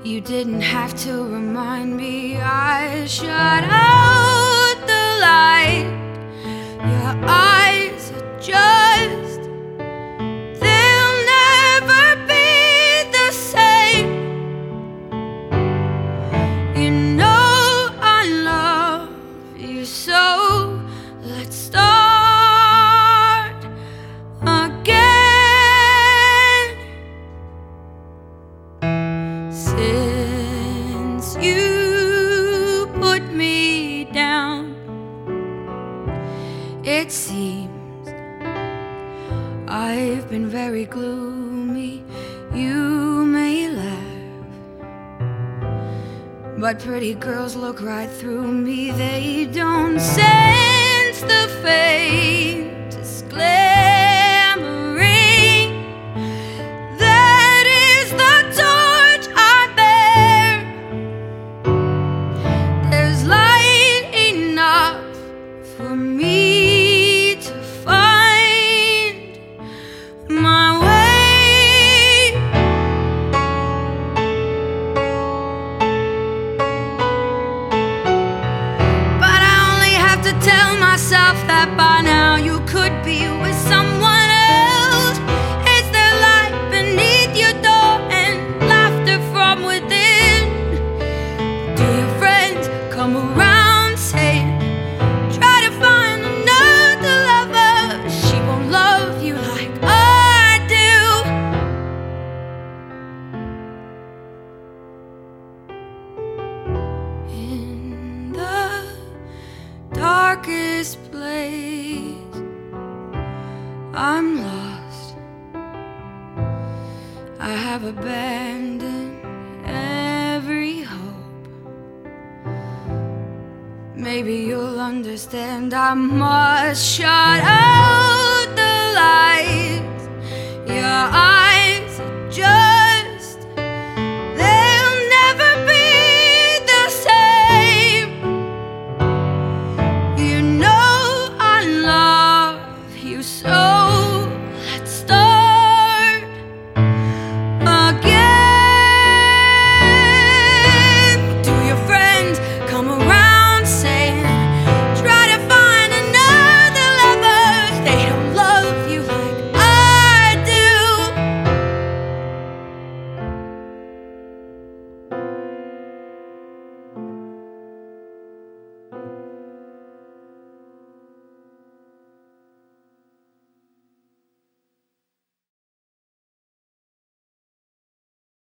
You didn't have to remind me. I shut out the light. Your eyes are just, they'll never be the same. You know I love you, so let's start again. Since you put me down, it seems I've been very gloomy. You may laugh, but pretty girls look right through me. They don't sense the faintest glimmering. That is the torch I bear. There's light enough for me to find my way. But I only have to tell myself that by now you could be with someone else. Is there light beneath your door and laughter from within? Do your friends come around saying, try to find another lover? She won't love you like I do. In the darkest place, I'm lost. I have abandoned every hope. Maybe you'll understand. I must shut out the lights. Your eyes are just